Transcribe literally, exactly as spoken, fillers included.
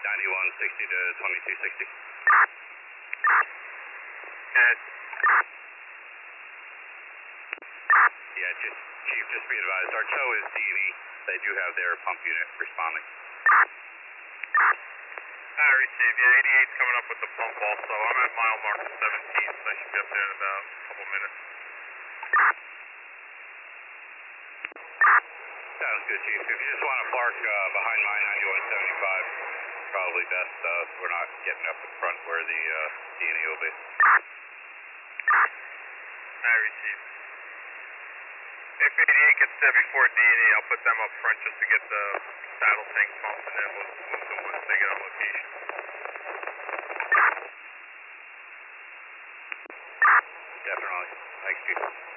ninety-one sixty to twenty-two sixty. And Yeah, just, Chief, just be advised, our tow is D and E. They do have their pump unit responding. I received. Yeah, eighty-eight's coming up with the pump also. I'm at mile marker seventeen, so I should be up there in about a couple minutes. Sounds good, Chief. If you just want to park uh, behind my ninety-one seventy-five, probably best. Uh, we're not getting up in front where the uh, D and E will be. I received. If eighty-eight gets there before D and E, I'll put them up front just to get the saddle tank pumped, and then we'll move them once they get on location. Definitely. Thanks, Chief.